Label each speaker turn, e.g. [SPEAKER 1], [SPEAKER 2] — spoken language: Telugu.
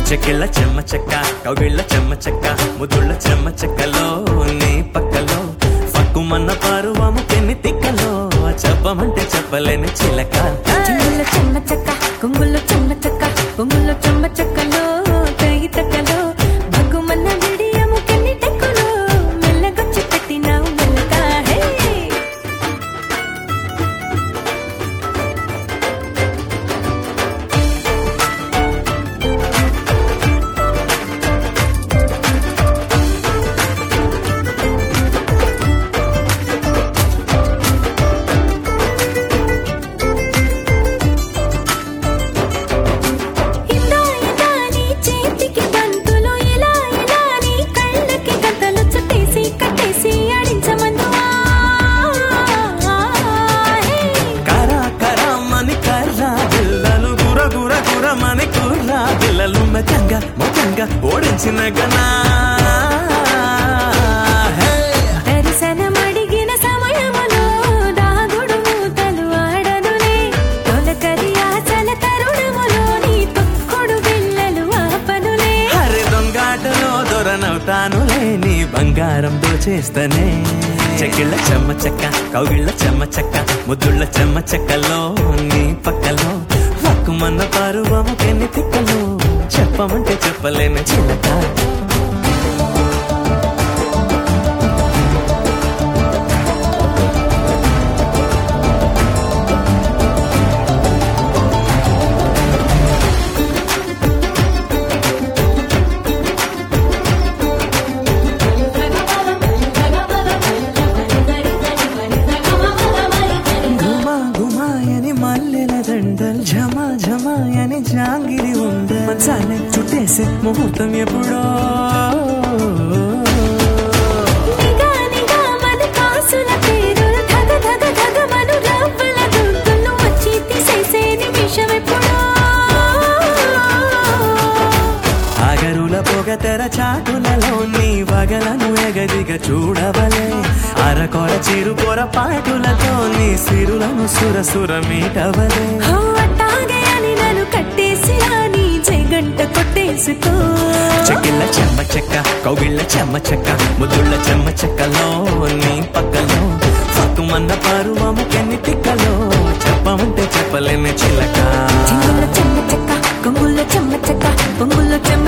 [SPEAKER 1] చెక్కిళ్ళ చెమ్మ చెక్క కౌగిళ్ళ చెమ్మ చెక్క ముదుళ్ళ చెమ్మ చెక్కలో నీ పక్కలో పక్కుమన్న పరువము పెన్ని తిక్కలో చెప్పమంటే చెప్పలేని చిలక
[SPEAKER 2] చెంగుల్లో చెమ్మ చెక్క కొంగుల్లో చెమ్మ చెక్క కొంగుల్లో చెమ్మ చెక్కలో తగి తక్కలో భగ్గుమన్న విడియము కెన్ని టెక్కలో మెల్లగొచ్చి పెట్టినావు మెల్లక హే
[SPEAKER 1] మొత్తంగా ఓడించిన గనా
[SPEAKER 2] దర్శనమడిగిన సమయములో దాగుడు మూతలు ఆడనులే తొలకరి ఆశల తరుణములో నీ తొక్కుడు బిళ్ళలు ఆపనులే
[SPEAKER 1] హరి దొంగాటలో దొరనవుతానులే నీ బంగారం దోచేస్తనే చెక్కిళ్ళ చెమ్మ చెక్క కౌగిళ్ళ చెమ్మ చెక్క ముద్దుళ్ళ చెమ్మ చెక్కలో నీ పక్కలో హక్కుమన్న పరువము కెన్ని తిక్కలో చెప్పమంటే చెప్పలేని చిలక ఝమా ఝమాయని జాంగిరి ఉందా మంచాలే చుట్టేసే ముహూర్తం ఎప్పుడో ఆగరుల పొగ తెర చాటులలో నీ వగలను ఎగదిగా చూడవలే అరకొర చిరు పొర పాటులతో నీ సిరులను సురసుర మీటవలే చెక్కిళ్ళ చెమ్మ చెక్క కౌగిళ్ళ చెమ్మ చెక్క ముద్దుళ్ళ చెమ్మ చెక్కలో నీ పక్కలో పక్కుమన్న పరువము కెన్ని తిక్కలో చెప్పమంటే చెప్పలేని చిలక
[SPEAKER 2] చెంగుల్లో చెమ్మ చెక్క కొంగుల్లో చెమ్మ చెక్క పొంగుల్లో చెమ్మ